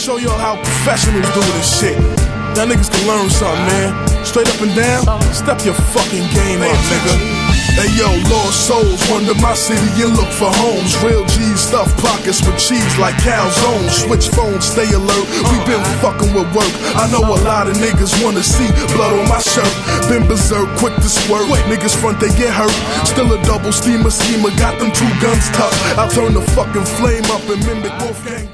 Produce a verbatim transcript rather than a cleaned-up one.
show y'all how professionals do this shit. Y'all niggas can learn something, man. Straight up and down, step your fucking game up, nigga. Hey yo, lost souls, wander my city and look for homes. Real G's stuff pockets with cheese like calzones. Switch phones, stay alert, we been fucking with work. I know a lot of niggas wanna see blood on my shirt. Been berserk, quick to swerve, niggas front they get hurt. Still a double steamer schemer, got them two guns tucked. I'll turn the fucking flame up and mimic Wolfgang.